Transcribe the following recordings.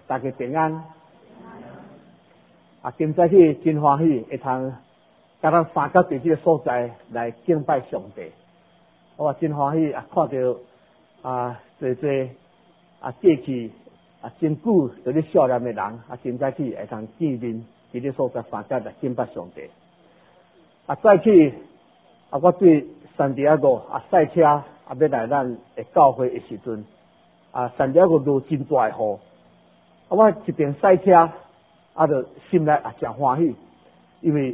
大家平安。今早起真欢喜，会通甲咱三角伫这个所在来敬拜上帝。我真欢喜看到多过去真久在咧少年的人今早起会通见面伫这所在三角来敬拜上帝。早起我对三地个赛车要来咱的教会的时阵三地个落真大的雨。我一边赛车，就心内真欢喜，因为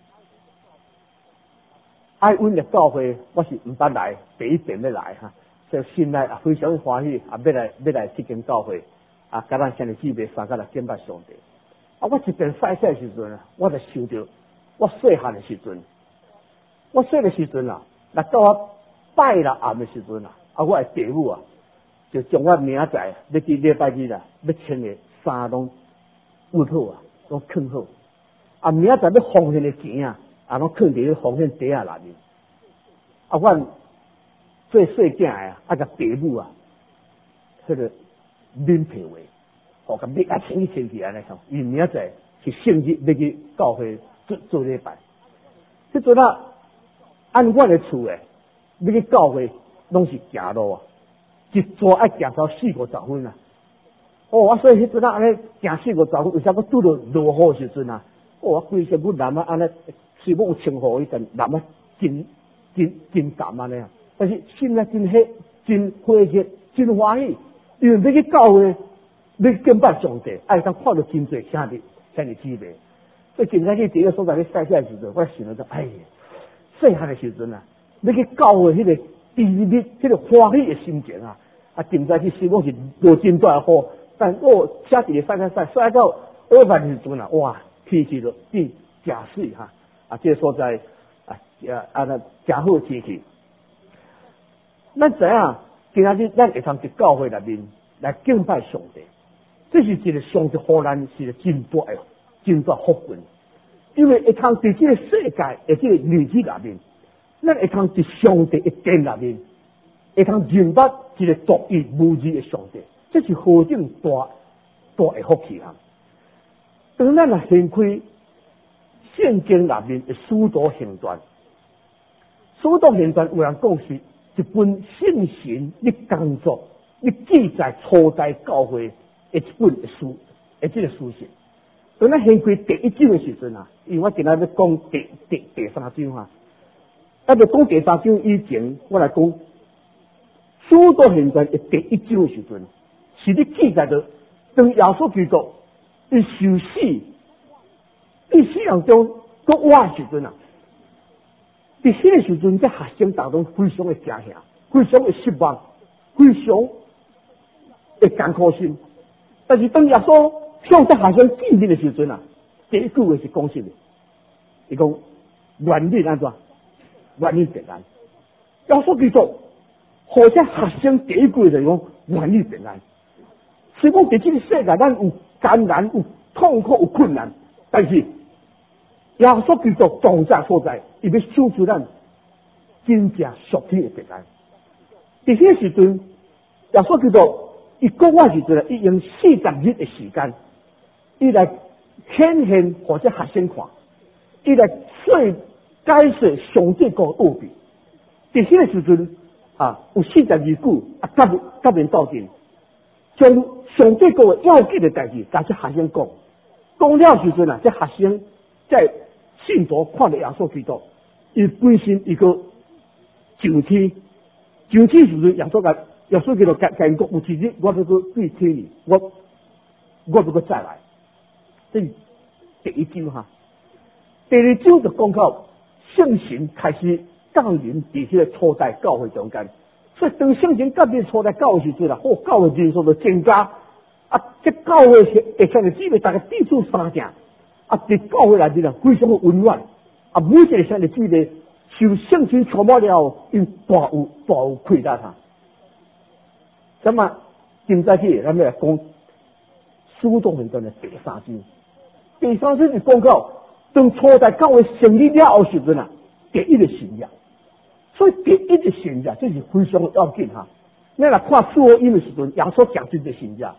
爱阮的教会，我是毋捌来，第一遍要来所以心内非常欢喜，要来这间教会，甲咱兄弟姊妹三个来敬拜上帝。我一边赛车的时阵我就想到我细汉的时阵，我细的时阵来到我拜六暗的时阵我的父母就将我明仔要去礼拜日要穿的衫拢熨好拢藏好。明仔要奉献的钱拢藏伫咧奉献袋内面。阮做细囝的甲父母迄个领票话，甲你穿起安尼像，因明仔是圣日要去教会做礼拜。迄阵按阮的厝要去教会拢是行路一坐要行到40-50分我所以迄阵安尼行40-50分，为啥我拄到落雨时阵我规身骨淋安尼，是要有穿雨衣，但淋真淡安尼但是心内真喜、真欢喜、真欢喜，因为要去教会，要敬拜上帝，当看到真侪兄弟姊妹。所以今仔日第一个所在咧赛车的时阵，我想到细汉的时阵要去教会迄个甜蜜、迄个欢喜的心情今仔日是我是落真大雨，但我车伫咧赛到2万时阵哇，天气就变真水这个所在真好天气。咱知影今仔日咱会通伫教会内面来敬拜上帝，这是一个上帝予咱是一个真大福分，因为会通伫这个世界的这个日子内面，咱会通伫上帝的殿内面，会通认捌一个独一无二的上帝，这是何等大的福气当咱掀开圣经内面的使徒行传，有人讲是一本圣神的工作，你记载初代教会的一本书的这个书信。当咱掀开第一章的时阵因为我今仔要讲第三章要讲第三章以前，我来讲使徒行传的第一章的时阵，是你记载着当耶稣基督伊受死，伊死人中搁活的时阵伫迄个时阵，这学生当中非常的惊吓，非常的失望，非常的艰苦心。但是当耶稣向这学生见面的时阵第一句话是讲什么？伊讲愿你安怎？愿你平安。耶稣基督或者学生第一句就讲愿你平安。是讲伫这个世界，咱有艰难、有痛苦、有困难，但是耶稣基督重在所在，伊要守住咱真正属天的平安。伫迄个时阵，耶稣基督伊讲话时阵伊用40日的时间，伊来显现或者学生看，伊来解释上帝国的奥秘。伫迄个时阵有42句甲面斗阵，将上帝国的要紧的代志甲这学生讲了时阵这学生在信徒看到耶稣基督，伊本身伊个上天时阵，耶稣基督甲因讲，有一日我要对天里，我要再来。这是第一章第二章就讲到圣神开始降临伫迄个初代教会中间，所以当圣神降临初代教会时阵教会人数就增加这教会的兄弟姊妹大家彼此相正伫教会内面非常的温暖每一个兄弟姊妹受圣神充满了后，因大有快乐那么今早起咱要来讲使徒行传的第三章。第三章是讲到当初代教会成立了后时阵第一个神约，所以第一个神约这是非常要紧咱来看四福音的时阵，耶稣讲真的神约，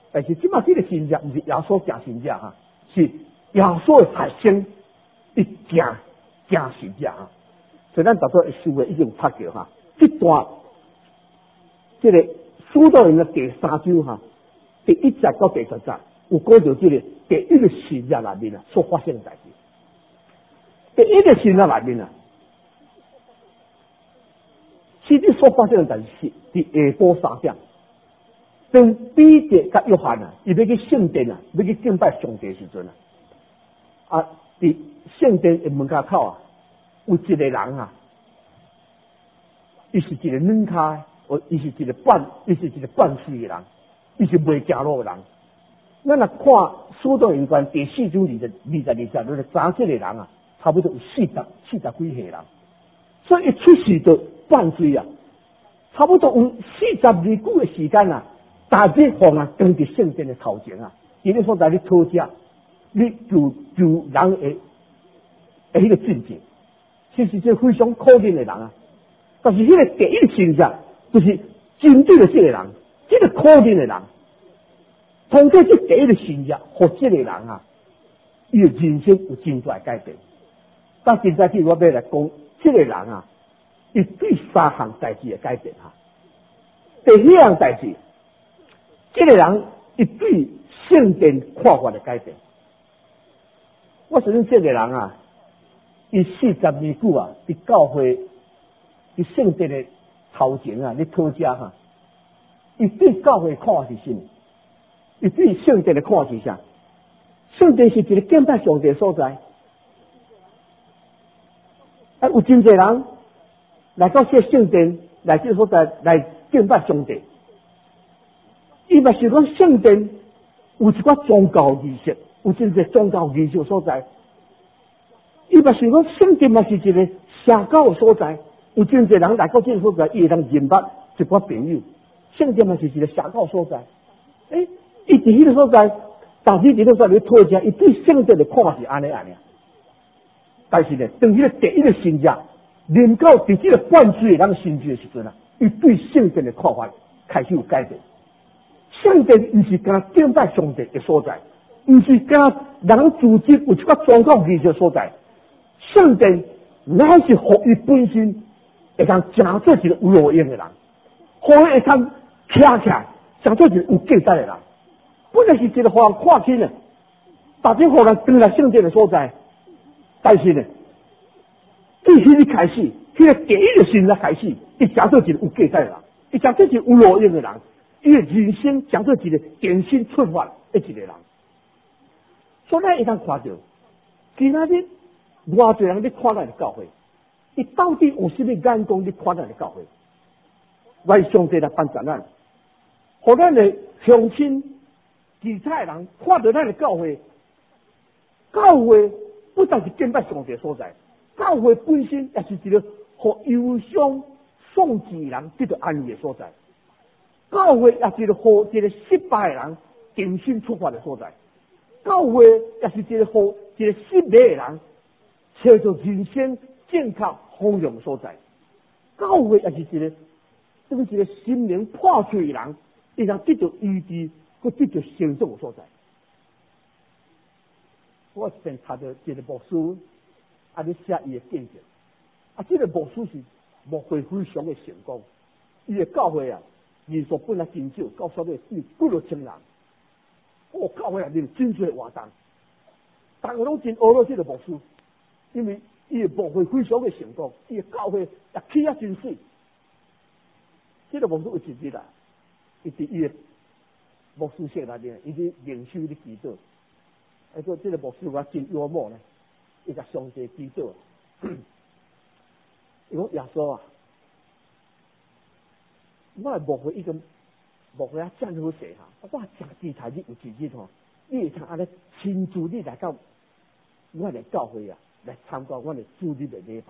但是即马这个神者不是耶稣正神者哈，是耶稣的学生一正神者哈。所以咱大多修的已经拍过哈，这段这个书道人的第3章哈，第1节到第10节，有讲到这个第一个神者内面啊所发生的代志。第一个神者内面啊，其实所发生的代志是伫下晡3点，当彼得甲约翰啊，伊要去圣殿啊，要去敬拜上帝的时阵啊，伫圣殿的门口啊。有一个人啊，伊是一个软脚，伊是一个半死的人，伊是未行路的人。咱若看《使徒行传》第4章22节，就知这个人啊，差不多有40几岁人，所以一出世就半岁啊，差不多有42久的时间啊，大日放啊，跟伫圣殿的头前啊，伊咧所在咧讨食，你就人的迄个境界。其实这非常可怜的人啊，但是迄个第一神者就是针对了这个人，这个可怜的人，通过这第一个神者，和这个人啊，伊的人生有真大改变。但现在我要来讲，这个人啊，伊对3项代志的改变哈。第一项代志，这个人伊对圣殿看法的改变。我相信这个人啊。伊42久啊，伫教会、伫圣殿的头前啊，咧讨食哈。伊对教会看是啥？伊对圣殿的看是啥？圣殿是一个敬拜上帝的所在。啊，有真侪人来到这圣殿，来这所在来敬拜上帝。伊嘛是讲圣殿有一寡宗教仪式，有真侪宗教仪式所在。伊嘛是讲圣殿嘛是一个社交的所在，有真侪人来到这个所在，伊会当认捌一寡朋友。圣殿嘛是一个社交所在，伊伫迄个所在，当时伫迄个所在讨食，伊对圣殿的看法是安尼。但是呢，当迄个第一个神者临到伫这个半岁的人身躯的时阵啊，伊对圣殿的看法开始有改变。圣殿毋是干敬拜上帝的所在，毋是干人组织有一寡宗教仪式的所在。圣殿乃是互伊本身会当成做一个有路用的人，互伊会当徛起来，成做一个有价值的人。本来是一个互人看轻的，大家互人转来圣殿的所在，但是呢，对迄日开始，迄个第一个神来开始，伊成做一个有价值的人，伊成做一个有路用的人，伊的人生成做一个重新出发的一个人。所以咱会当看到，今仔日偌侪人咧看咱的教会，伊到底有啥物眼光咧看咱的教会？愿上帝来帮助咱，互咱的乡亲、其他人看到咱的教会，教会不但是敬拜上帝所在，教会本身也是一个互忧伤、丧志人得到安慰的所在。教会也是一个互一个失败的人重新出发的所在。教会也是一个互一个失败的人找到人生正确方向的所在。教会也是一个等一个心灵破碎的人，伊能得到医治，佮得到成长的所在。我一边读到一个牧师，咧写伊的见证，这个牧师是牧会非常的成功，伊的教会啊，人数本来真少，到现在有9,000人。教会内面真侪活动，大家拢真学了这个牧师，因为伊的牧会非常的成功，伊的教会也起啊真水。这个牧师有一日啊，伊伫伊的牧师室内面，伊伫灵修咧祈祷。这个牧师我真幽默呢，伊甲上帝祈祷，伊讲耶稣啊，我的牧会已经牧会啊真好势哈，我真期待你有一日吼，你会通安尼亲自你来到我的教会啊，来参加我的主日的礼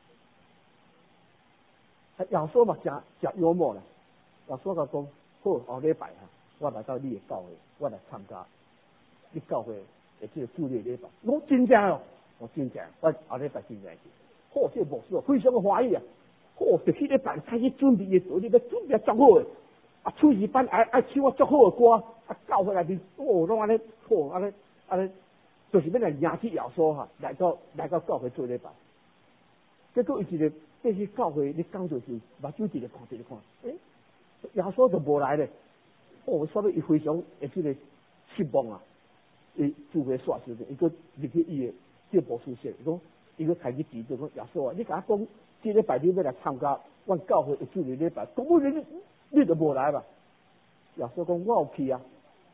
拜。耶稣嘛真幽默啦，耶稣甲讲好，后礼拜哈，我来到你的教会，我来参加你教会的这个主日礼拜。我真正哦，我真正，我后礼拜真正去。好，这牧师非常的欢喜啊！好，就去礼拜开始准备的，你要准备足好的。 啊，出席班爱唱啊足好的歌，啊，教会内面拢安尼好，安尼，就是要来迎接耶稣哈，来到教会做礼拜。结果伊一个过去教会，你讲就是目睭一个看，耶稣就无来咧。所以伊非常会这个失望啊！伊聚会煞时阵，伊个入去伊的这牧师说，伊个开始指责讲耶稣啊，你甲我讲，这礼拜你要来参加阮教会的主日礼拜，根本你就无来吧？耶稣讲我有去啊，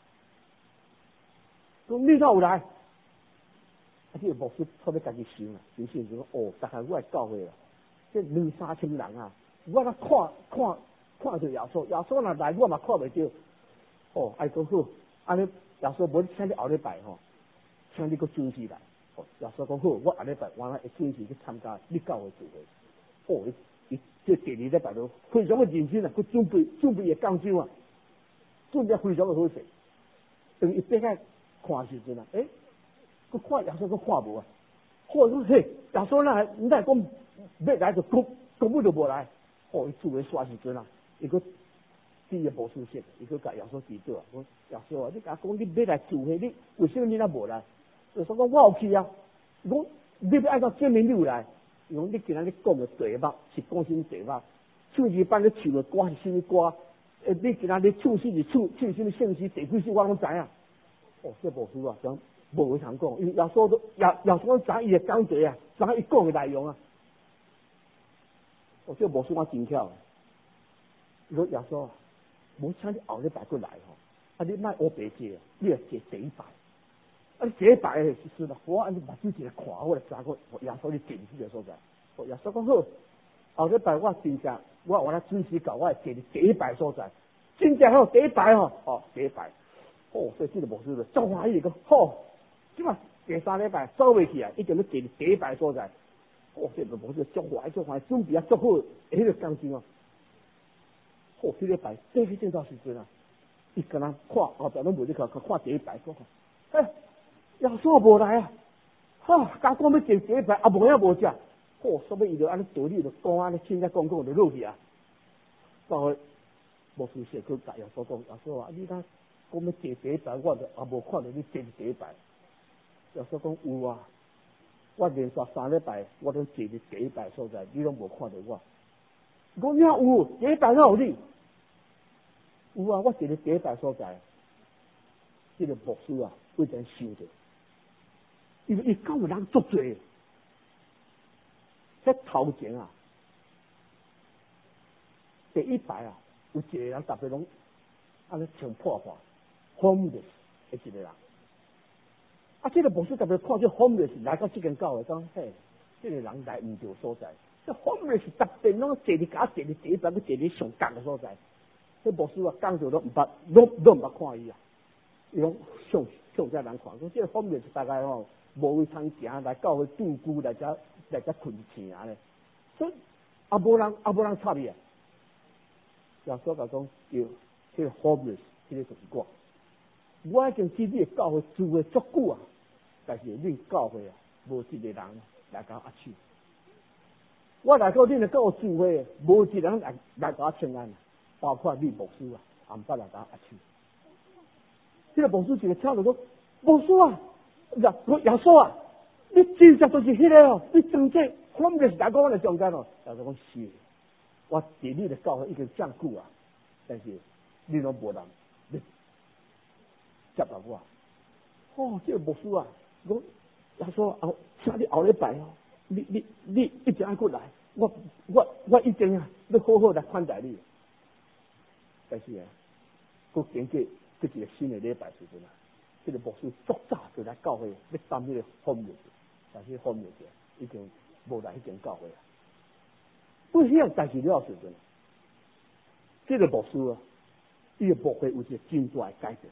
讲你哪有来？这个牧师特别家己想啊，就讲大概我来教会啊，这2、3千人啊，我来看到耶稣，耶稣若来我嘛看袂到。爱讲好，安尼耶稣无请你后礼拜请你个准时来。耶稣讲好，我后礼拜原来会准时去参加你教会聚会。伊这第2礼拜就非常的认真啊，佮准备的讲究啊，准备非常的好势。等伊爬开看时阵啊，佮看耶稣佮看无啊。或者嘿，耶稣哪讲要来就根本就无来。伊聚会煞时阵啊，伊佮第一无出现，伊个甲耶稣指责啊，讲耶稣啊，你甲讲你要来聚会，你为什么你若无来？耶稣讲我有去啊，讲你要按照证明你有来，讲你今仔日讲的题目是讲什么题目？唱诗班咧唱的歌是什么歌？你今仔日唱诗是唱什么圣诗？第几首我拢知啊。这牧师啊，讲无会通讲，因为耶稣知伊的讲题啊，知伊讲的内容啊。这牧师我真巧，伊说耶稣啊。无请你后礼拜过来你莫乌白坐，你要坐第一排。你第一排的时阵，我安尼目睭一个看，我就知讲耶稣你进去个所在。耶稣讲好，后礼拜我真正我原来准时到，我会坐第一排所在。真正第一排第一排。所以这个牧师就足欢喜个好，即嘛第3礼拜走袂去啊，一定要坐第一排所在。这个牧师足欢喜，准备足好，迄个讲究啊。这礼拜过去这段时间啊，伊跟人看后边拢无去看第一排，耶稣无来啊！刚讲要坐第一排，无影无只，所以伊就安尼道理就讲安尼，轻轻讲就落去啊。到牧师说去甲耶稣讲，耶稣啊，你讲要坐第一排，我就也无看到你坐第一排。耶稣讲有啊，我连续3礼拜我都坐伫第一排所在，你拢无看到我。讲你有第一排哪有你？有啊，我坐伫第一排所在。这个牧师啊，非常想着，因为伊教的人足多。在头前啊，第一排啊，有一个人特别拢安尼穿破破 ，homeless 的一个人。这个牧师特别看这 homeless 来到这间教会，讲嘿，这个人来唔对所在。这 homeless 特别拢坐伫第一排，要坐伫上角的所在。这牧师啊，讲着都唔捌，拢唔捌看伊啊。伊讲向这人看，讲这个 homeless 大概无位通行，来教会住居来遮困醒咧。所以无人插伊啊。耶稣讲叫这个 homeless， 这个就是我。我已经知你的教会住的足久啊，但是你教会啊，无一个人来甲我去。我来到你的教会聚会，无一个人来甲我请安，包括你牧师啊，也毋捌来甲我去。这个牧师一个跳就说：“牧师啊，耶稣啊，你真正就是迄个你真正我们就是来讲我的中间耶稣讲是，我伫你的教会已经这么久啊，但是你拢无人你接纳我。这个牧师啊，讲耶稣啊，请你后礼拜你一定要过来，我一定啊，要好好来款待你。但是佫经过一个新的礼拜时阵啊，这个牧师足早就来教会要担迄个方面，但是方面已经无来迄间教会啊。不迄样代志了时阵，这个牧师啊，伊的牧会有一个真大的改变。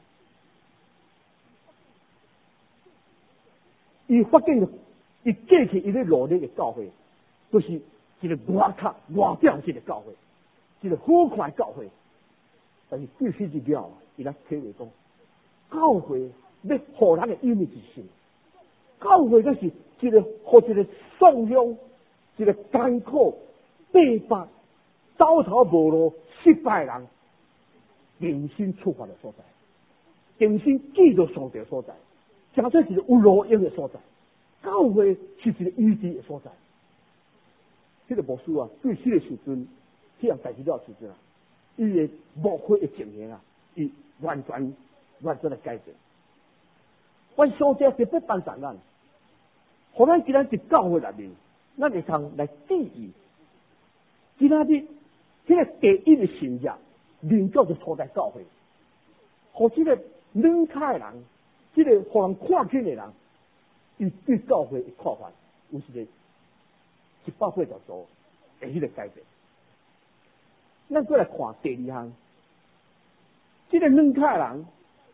伊发现了，伊过去伊咧努力的教会，就是一个外表一个教会，一个好看的教会。但是必须一了，伊来体会讲，教会要互人的意义是什么？教会那是一个或一个丧乡，一个艰苦、背叛、走投无路、失败的人， 重新出发的所在，重新记住上帝的所在，诚做是一个有路用的所在。教会是一个医治的所在。这个牧师啊，对这个时阵，这样代志了时阵啊，伊的牧会的情形啊，伊完全的改变。阮上帝特别帮助咱，互咱今仔日教会内面，咱会通来注意，今仔日这个第一的信仰，领导就处在教会，互这个软脚的人，这个互人看轻的人，伊对教会的看法有一个180度的迄个改变。咱再来看第二项，这个软脚的人，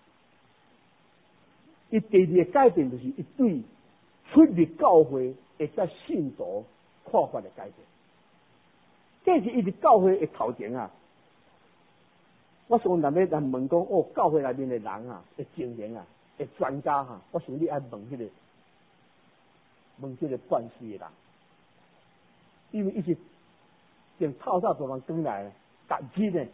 伊第二个改变就是伊对出入教会会使信徒看法的改变。这是伊伫教会的头前啊，我想咱要来问讲，哦，教会内面的人啊，的经验啊，的专家哈，我想你爱问这个办事的人，因为伊是从透早做人转来，逐日呢，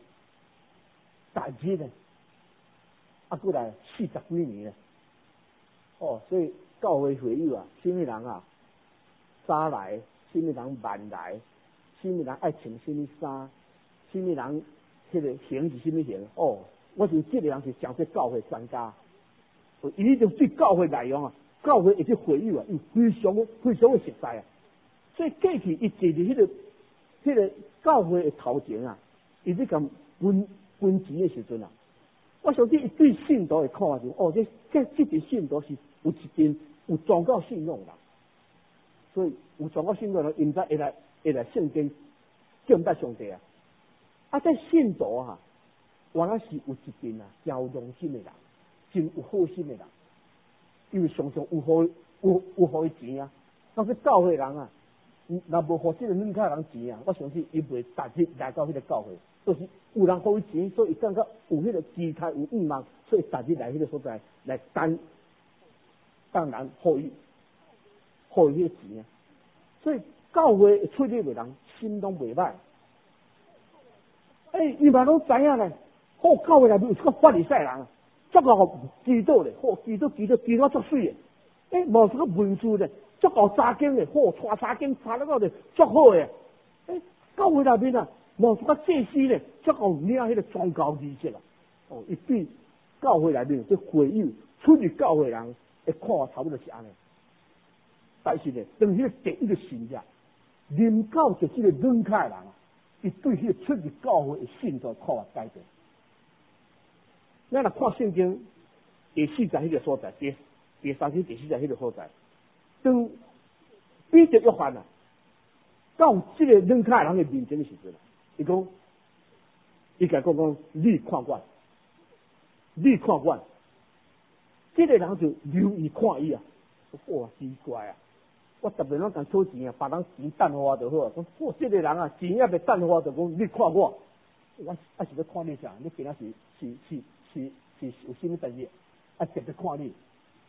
啊，过来40几年了，哦，所以教会会友啊，什么人啊，早来，什么人晚来，什么人爱穿什么衫，什么人迄个行是什么行，哦，我想这个人是讲说教会专家，伊就对教会内容啊，教会一些会友啊，伊非常的熟悉啊，所以过去伊坐伫迄个教会的头前啊，伊在讲分钱的时阵啊，我相信伊对信徒的看法是，哦，这个信徒是有一定有宗教信用啦，所以有宗教信用人，因才会来圣经敬拜上帝啊。啊，这信徒啊，原来是有一定啊，有良心的人，真有好心的人，因为常常有互伊钱啊。但是教会人啊，若无互这个软脚人钱啊，我相信伊袂逐日来到迄个教会，就是有人互伊钱，所以伊感觉有迄个期待，有欲望，所以逐日来迄个所在来当然互伊迄个钱啊。所以教会出入的人心拢袂歹。伊嘛拢知影咧，好教会内面有一个法利赛人，足够祈祷咧，好祈祷足水诶，无一个文书咧，足够查经咧，好传查经查得到咧，足好诶。教会内面啊，无一个祭司咧，足够领迄个宗教仪式啦。哦，伊对教会内面这会友出入教会人的看法差不多是安尼。但是咧，当迄个第一个信仰临到就这个软脚人。伊对迄个出入教会的信徒看法改变。咱来看圣经第40迄个所在，第30、第40迄个所在，当彼得、约翰啊，到这个软脚人的面前的时阵，伊甲讲，你看我，这个人就留意看伊啊，哇，奇怪啊！我特别拢讲讨钱啊，别人钱等我就好啊。讲，哦，这个人啊，钱也未等我，就讲你看我是要看你啥？你今仔是有什么代志？特别看你。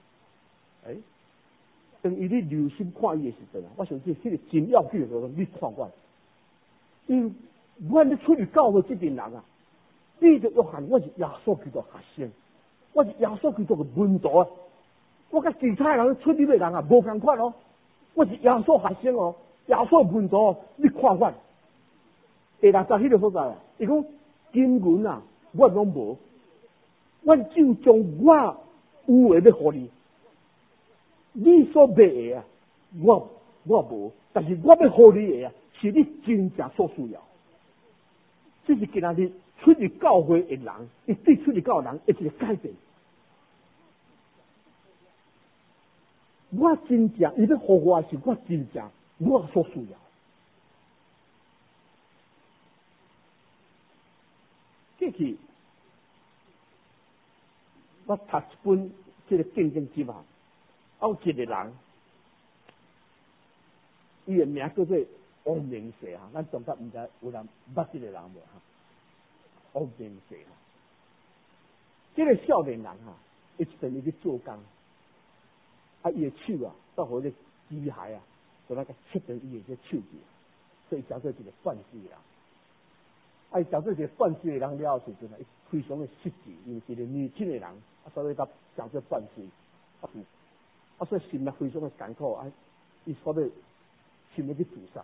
当伊你留心看伊的时阵啊，我相信这个真要紧的就是你看我。因为我咧出去教会这群人啊，彼得、约翰，我是耶稣基督学生，我是耶稣基督的门徒啊。我甲其他人出去的人啊，无共款哦。我是耶稣学生哦，耶稣门徒，你看我。第60迄个所在啊，伊讲经文啊，我拢无，我就将我有诶要互你，你所买诶啊，我无，但是我要互你诶啊，是你真正所需要。这是今仔日出入教会诶人，伊对出入教会人一个改变。我真正，伊要互我是我真正我所需要。过去我读一本这个圣经集啊，有一个人，伊的名叫做王明世哈，咱总觉唔知有人捌这个人无哈？王明世哈，这个少年人哈，一阵伊去做工。伊的手啊，到互个机械啊，就那个切断伊的这手指，所以叫做一个犯罪人。伊叫做一个犯罪人了后时阵啊，伊非常的失志，因为一个年轻的人，所以他讲这犯罪，所以心里非常的艰苦伊所以想要去自杀。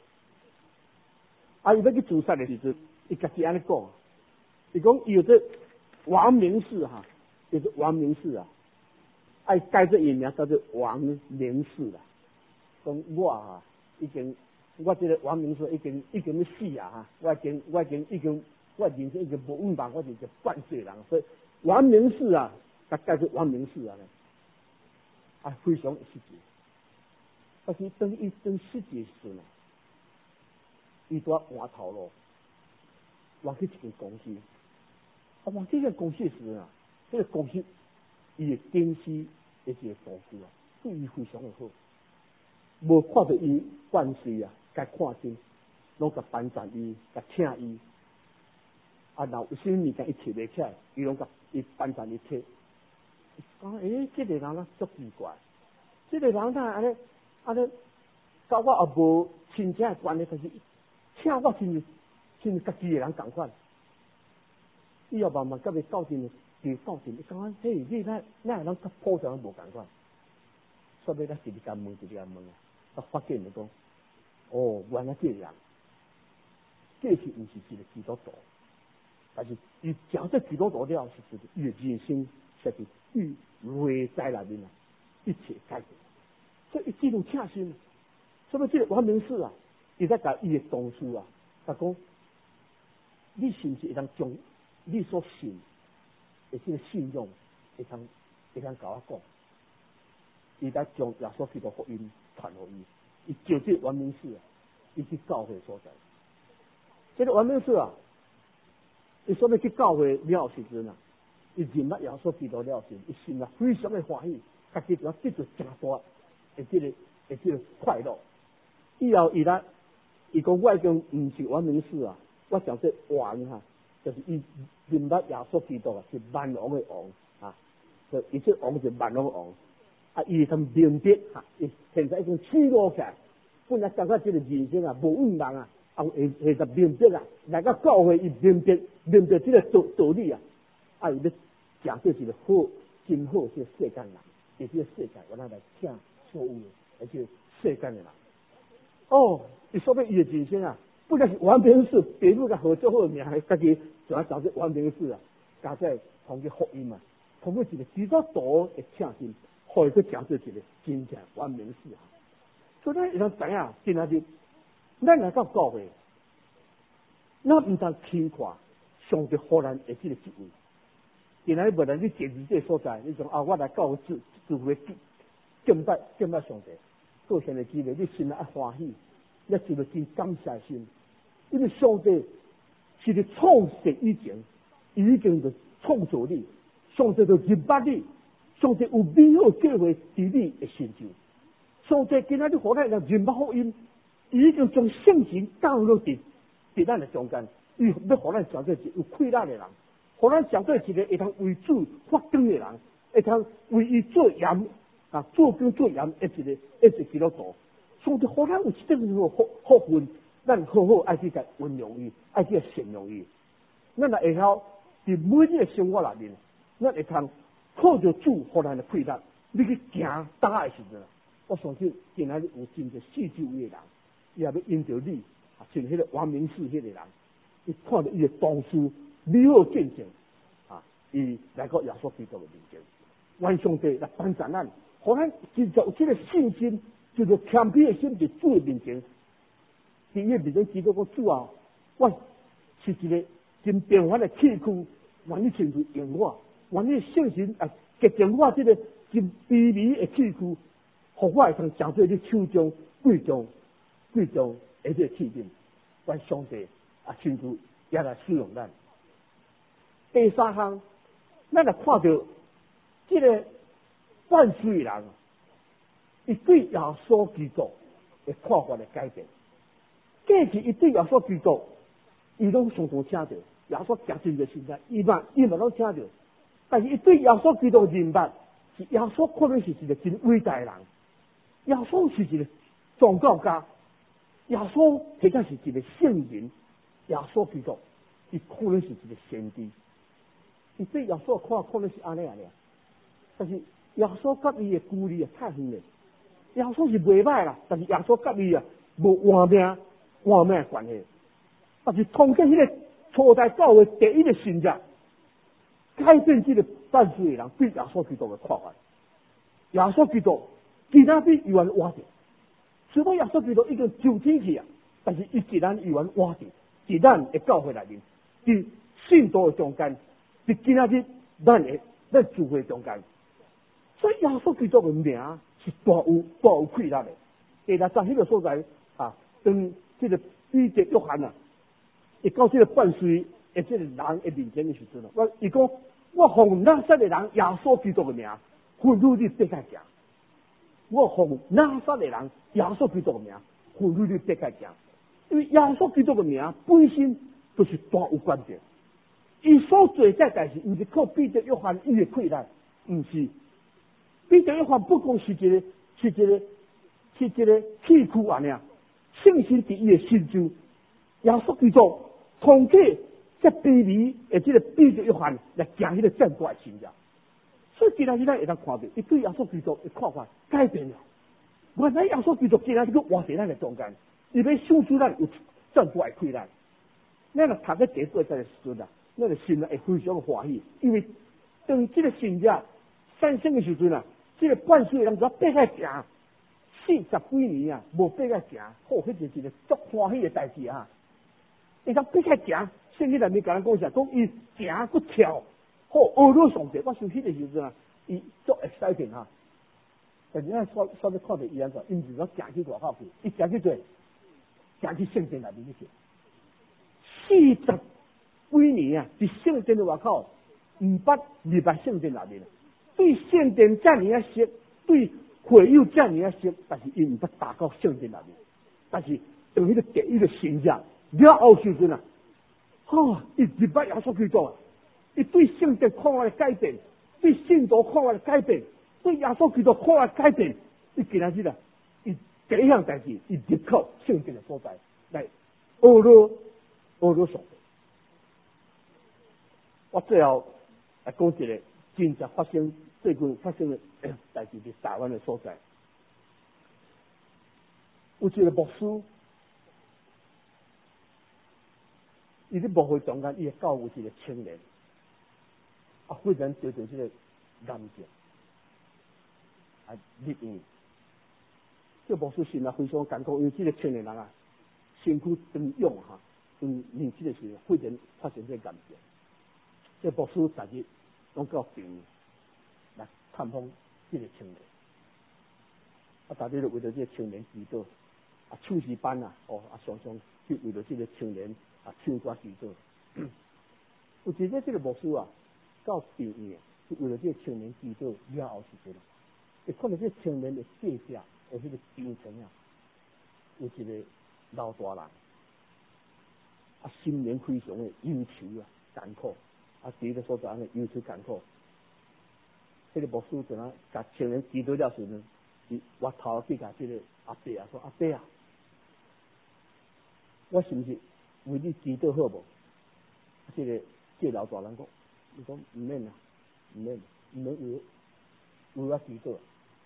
伊要去自杀的时阵，伊家己安尼讲，伊讲有这王明士就是王明士伊改这伊名叫做王明士啦。讲我我这个王明士已经要死我人生已经无稳当，我是一个犯罪人，所以王明士改做王明士非常失志。但是当伊失志时呢，伊在换头路，换去一间公司。换去这个公司时这个公司伊的公司一个同事对伊非常的好，无看到伊犯罪该看清，拢甲班长伊，甲请伊。若有啥物件伊摕袂起来，伊拢甲伊班长伊摕。讲这个人足奇怪，这个人安尼，甲我也无亲情的关系，但是请我亲家己的人共款。伊也慢慢甲伊斗阵，伊讲嘿，你哪会人甲普通人无共款？所以咱一直甲问，发现就讲，原来这个人，这是毋是一个基督徒？但是伊讲这基督徒了，是伊的人生实是与内在内面一切改变。所以伊这种请心，所以这个王明士伊在甲伊的同事他讲，你是毋是会当将你所信的这个信用，会当甲我讲？伊在将耶稣基督福音传给伊就这王明士伊去教会所在。这个王明士伊所要去教会了时阵伊认捌耶稣基督了时，伊心非常的欢喜，家己就得到真大的这个快乐。以后伊讲我已经毋是王明士我讲这王就是伊认捌耶稣基督是万王的王所以伊这王是万王的王伊通明白伊现在已经起落起来，本来感觉这个人生无稳当会得明白来到教会伊明白这个道理伊要讲这一个好真好这个世间人，这个世界原来来请错误的，而且世间的人。伊说明伊的人生不但是王明士，别人个合作好名，家己就要找这王明士加在同个福音通过一个基督徒的请心，互伊去讲这一个真正王明士所以咱会当知影，今仔日咱来到教会，咱毋通轻看上帝互咱的这个职位。今仔日无论你坐伫这所在，你讲我来教会自会敬拜上帝，过现的机会，你心内欢喜，也就真感谢心，因为上帝是伫创世以前，已经就创造你，上帝就认捌你，上帝有美好计划伫你的成就。上帝今仔日互咱认捌福音，已经将圣经降落伫咱的中间，伊要互咱成做有快乐的人，互咱成做一个会通为主发光的人，会通为伊做盐做光做盐一个基督徒。上帝互咱有这个福分，咱好好爱去甲运用伊，爱去善用伊。咱会晓伫每日的生活内面，咱会通靠着主互咱的快乐，你去行大的时阵，我相信今仔日有真侪四周围的人，伊也要因着你像迄个王明士迄个人，伊看到伊的同事美好见证伊来到耶稣基督的面前，愿上帝来帮助咱，互咱真正有这个信心，就是谦卑的心伫主的面前。伫伊的面前，基督讲主我是一个真平凡的器躯，愿你亲自用我，愿你圣神洁净我这个真卑微的器躯，互我会通成做你手中贵重的这个器皿。愿上帝亲自也来使用咱。第三项，咱来看到这个犯罪人，伊对耶稣基督的看法的改变。过去伊对耶稣基督，伊拢常常听到耶稣讲真嘅现在，伊嘛拢听到，但是伊对耶稣基督的认捌，是耶稣可能是一个真伟大的人，耶稣是一个宗教家，耶稣或者是一个圣人，耶稣基督伊可能是一个先知。 伊对耶稣看的是安尼啊，但是耶稣甲伊的距离啊太远了。耶稣是袂歹啦，但是耶稣甲伊啊无换命的关系。但是通过迄个初代教会第一个信者，改变这个办事的人对耶稣基督的看法。耶稣基督其他比伊原活着，虽然耶稣基督已经上天去啊，但是伊既然伊原活着，在咱的教会内面，在信徒的中间，在今仔日咱聚会中间，所以耶稣基督的名是大有气力的。第61个所在啊，当这个彼得约翰啊，伊到这个犯罪的这个人的面前的时阵啊，伊讲我奉拿撒勒人耶稣基督的名，吩咐你得开行。我奉拿撒勒人耶稣基督的名，吩咐你得开行。因为耶稣基督的名本身就是大有关键。伊所做这代志，毋是靠彼得约翰伊的气力，毋是。彼得约翰不过是一个器具安尼啊，圣神伫伊的心中，耶稣基督通过这卑微的这个彼得约翰来行迄个正大的信仰。所以今仔日咱会当看到，伊对耶稣基督的看法改变了。原来耶稣基督今仔日佫活在咱的中间，伊要显出咱有正大的气力。咱若读个第8节的时阵啊，咱的心啊会非常欢喜，因为当这个信者产生的时阵啊，这个半岁的人就爬起来行，40几年啊，无爬起来行，好，迄就是一个足欢喜的代志啊！伊当爬起来行，圣经内面甲咱讲啥？讲伊行佫跳，好，学了上帝。我想迄个时阵啊，伊足 exciting 啊！但是咱稍微看到伊安怎，因是说行去外口去，伊行去做，行去圣殿内面去，40几年啊，伫圣殿的外口，毋捌入来圣殿内面。对圣殿遮尔啊熟，对会友遮尔啊熟，但是伊毋捌踏到圣殿内面。但是当迄个第一个信者了后时阵啊，伊入捌耶稣基督啊，伊对圣殿看法的改变，对信徒看法的改变，对耶稣基督看法的改变，伊今仔日啊，伊第一项代志，伊入靠圣殿的所在来学了上帝。我最后来讲一个真正最近发生的代志，伫台湾的所在，有一个牧师，伊伫牧会中间，伊会教有一个青年，忽然得到这个癌症，入院。这牧师心啊非常艰苦，因为这个青年人啊，身躯当勇哈，年纪的时候忽然发生这癌症。这牧师逐日拢到病院来探访这个青年，逐日就为着这个青年祈祷，唱诗班啊，常常去为着这个青年唱歌祈祷。有一日这个牧师啊，到病院是为了这个青年祈祷了后时阵，会看到这个青年的背脊的迄个病床啊，有一个老大人，心灵非常的忧愁艰苦。伫个所在安尼忧愁艰苦，迄个牧师就甲青年祈祷了时阵，伊我头去甲这个阿伯啊说：“阿伯啊，我是毋是为你祈祷好无？”这个老大人讲：“伊讲毋免啊，毋免为我祈祷。”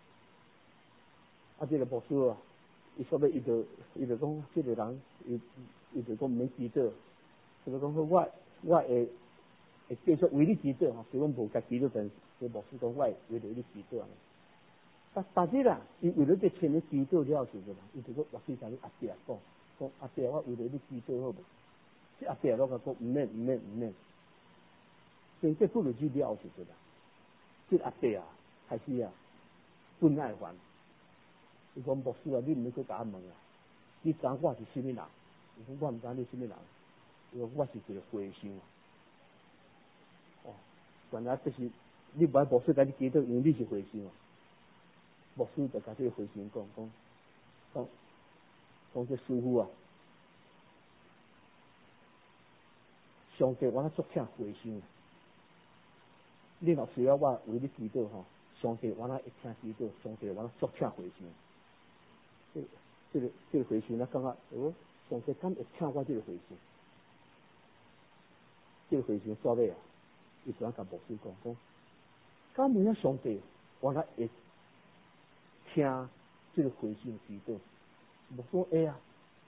这个牧师啊，伊说伊就讲，这个人伊就讲毋免祈祷，就讲我会继续为你祈祷虽然无甲祈祷，但是牧师讲我会为着你祈祷。但是啦，伊为了这青年祈祷了时阵，伊就讲落去甲你阿伯讲阿伯，我为着你祈祷好无？这阿伯拢甲讲毋免。所以这不如去了时阵这阿伯啊开始不耐烦。伊讲牧师啊，你毋免去甲我问你知我是甚物人？伊讲我毋知你甚物人。伊讲我是一个和尚。原来这是你不爱牧师甲你祈祷，因为你是和尚。牧师就甲这个和尚讲这师傅啊，上帝我足请和尚，你若需要我为你祈祷上帝我会听祈祷，上帝我足请和尚。这个和尚感觉上帝敢会请我这个和尚？这个和尚煞尾伊就甲牧师讲，敢有影上帝原来会听这个回心祈祷？牧师会啊。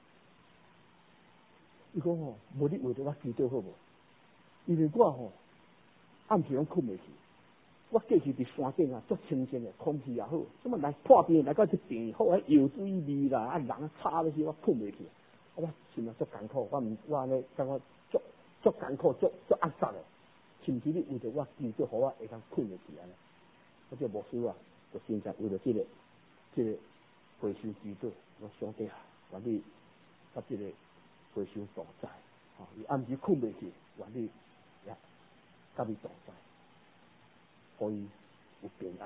伊讲无你为着我祈祷好无？因为我暗时拢困袂去，我过去伫山顶啊，足清静的，空气也好，什么来破病来到这病好，药水味啦，人吵要死，我困袂去，我心啊足艰苦，我安尼感觉足艰苦，足压榨的，甚至你为着我祈祷，互我会当困袂去安尼。我这牧师啊，就现在为了这个回心祈祷，我上帝啊，愿你甲这个回心同在，伊暗时困袂去，愿你也甲你同在。可以有平安，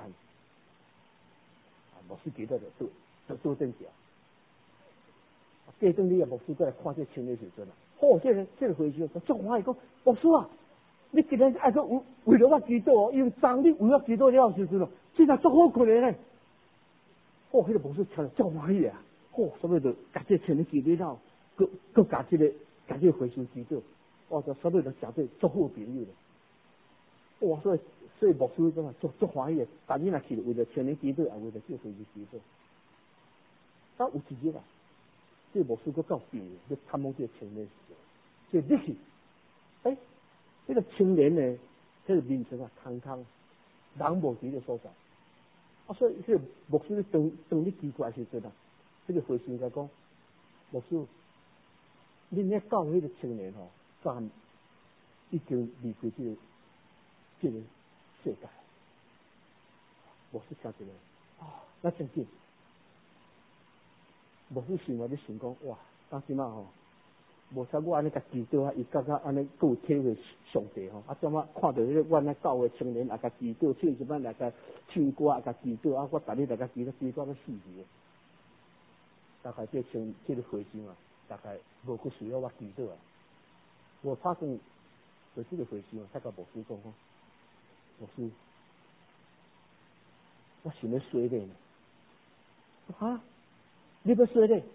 牧师记得就多点条。过阵你牧师过来看这清的时阵啊，这个回事，足欢喜讲，牧师啊，你今日爱个为了我祈祷哦，因为当你为我祈祷了时阵哦，真系足好困的呢。迄个牧师听了足欢喜啊，所以就甲这清的祈祷了，佮甲这个回心祈祷，所以就成做足好朋友了。所以牧师讲啊，足欢喜的，但你若去为了千年祈祷，也为了这回心祈祷。到有一日啊，这牧师佮到病院，要探望这个青年时，所以你去，这个青年呢，这个面前啊，空空，人无伫个所在。所以这个牧师当你奇怪时阵啊，这个回心甲讲，牧师，恁咧教迄个青年暂已经离开这个世界，牧师听起来，那真紧。牧师想咧想讲，哇，当时嘛无使我安尼甲祈祷啊，伊感觉安尼够体会上帝怎么看到迄个阮咧教会青年也甲祈祷，唱一摆来甲唱歌也甲祈祷我逐日来甲祈祷要死去。大概这个回心啊，大概无去需要我祈祷啊。我拍算就这个回心啊，才甲牧师讲牧师，我想要洗礼呢。你要洗礼？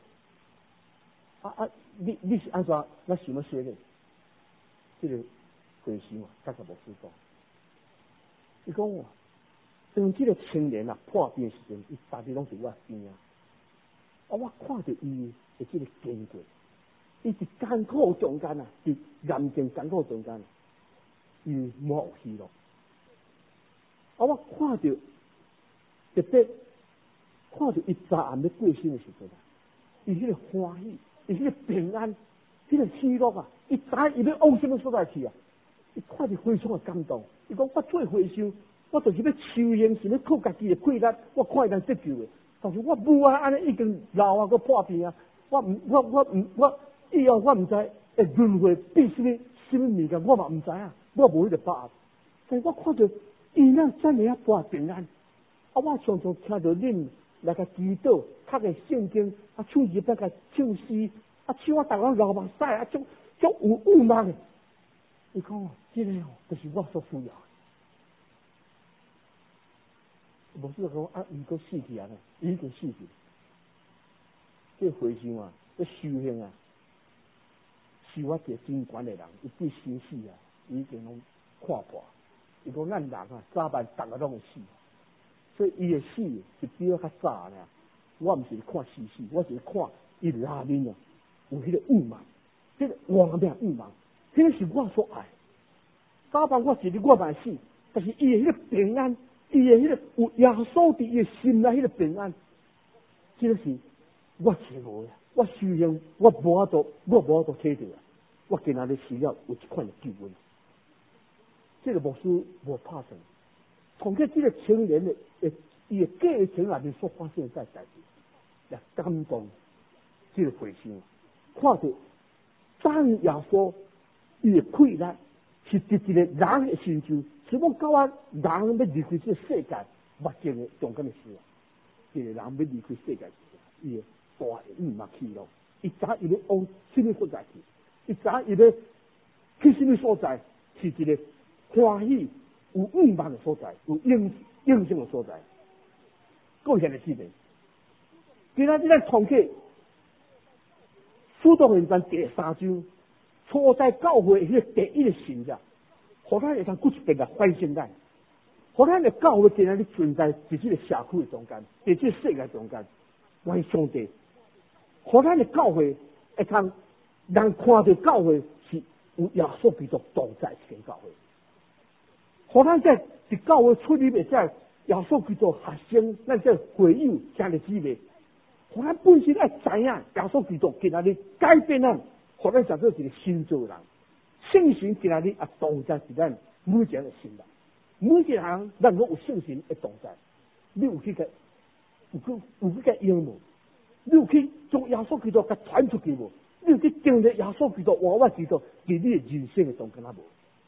你是安怎？我想要洗礼？这个回心啊，才甲牧师讲。伊讲当这个青年啊破病时阵，伊大致拢伫我边啊。我看到伊的这个经过，伊伫艰苦中间啊，伫严峻艰苦中间，伊无有希望。我看到特别看到伊昨暗要过身的时阵啊，伊迄个欢喜，伊迄个平安，迄个喜乐啊，伊知伊要往什么所在去啊？伊看着非常的感动。伊讲我做回想，我就是要修行，是要靠家己的气力，我看伊能得救的。但是我母啊，安尼已经老啊，佮破病啊，我以后我唔知会轮回变什么物件，我嘛唔知啊，我无迄个把握。但是我看到伊那真系博平安，我常常听到恁来个祈祷，读个圣经，唱一百个唱诗，唱逐个流目屎，足有雾梦的。伊讲这个就是我所需要的。牧师讲伊个死去啊，伊已经死去。这回想啊，这修行啊，是我一个真悬的人，伊对生死啊，已经拢看破。伊讲咱人啊，早晚逐个拢会死，所以伊的死是比我较早呢。我毋是看死，我是看伊内面啊有迄个雾梦，迄个亡命雾梦，迄个是我所爱。早晚我一日我嘛死，但是伊的迄个平安。伊的迄个有耶稣伫伊的心内，迄个平安，这个是我是无的。我修行，我无法度体着啊！我今仔日需要有一款的救恩。这个牧师无拍算，从这个青年的伊的过程内面所发生的代志，也感动这个回心，看到当耶稣伊的气力是伫一个人的身上。是讲到人要离开这个世界，目前的重要的事啊，一个人要离开世界，伊的大的雾嘛去咯。伊知伊要往什么所在去？伊知伊要去什么所在？是一个欢喜有雾梦的所在，有应性的所在。各位兄弟姊妹，今仔日咱重启《使徒行传》第3章，初在教会迄个第一个神者。 互咱会当骨一遍来反省咱，互咱的教会今日存在伫这个社区的中间，伫这个世界中间，愿上帝，互咱的教会会当人看到教会是有耶稣基督同在一间教会，互咱在教会出入的在耶稣基督学生，咱这会友兄弟姊妹，互咱本身要知影耶稣基督今日改变咱，互咱成做一个新造人。圣神今日也同在是咱每一个人的心内，每一个人咱拢有圣神的同在。你有去个应无？你有去将耶稣基督给传出去无？你有去经历耶稣基督活活基督在你的人生的中间无？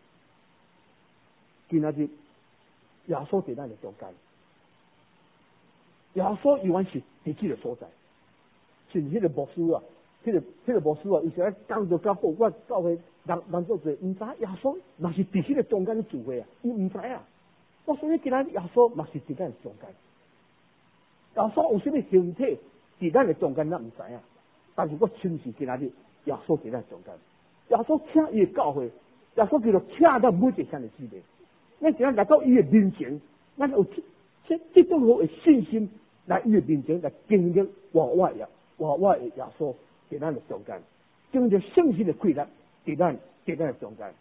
今日耶稣在咱的中间，耶稣永远是伫这个所在。像迄个牧师啊，迄个牧师啊，有时啊讲到较好，我教会人做侪唔知耶稣嘛是伫这个中间的聚会啊，伊唔知啊。我所以今日耶稣嘛是伫咱的中间，耶稣有什么形体伫咱的中间，咱唔知啊。但是我亲自今日耶稣伫咱中间，耶稣请伊的教会，耶稣叫做请咱每一个兄弟姊妹，咱今日来到伊的面前，咱有这种好的信心来伊的面前来经历活活的耶稣伫咱的中间，经历圣神的规律伫咱的中间。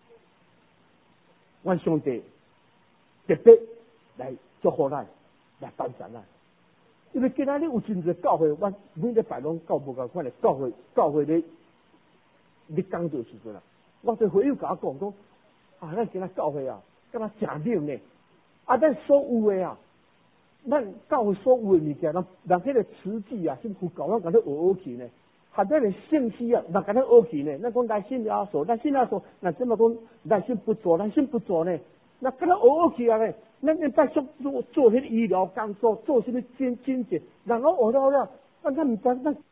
阮上帝特别来祝福咱，来帮助咱。因为今仔日有真侪教会，阮每礼拜拢到无共款的教会咧讲道时阵啊，我对会友甲我讲啊，咱今仔教会啊，敢若诚冷呢。啊，咱所有的啊，咱教会所有的物件，人迄个词句啊，甚至教咱甲咧学去呢。还咱的信息啊，人甲咱学去呢。咱讲来信耶稣，那怎么讲来信不做呢？那跟他学起来呢？咱在做迄个医疗工作，做什么经济，然后学到了，咱唔知，咱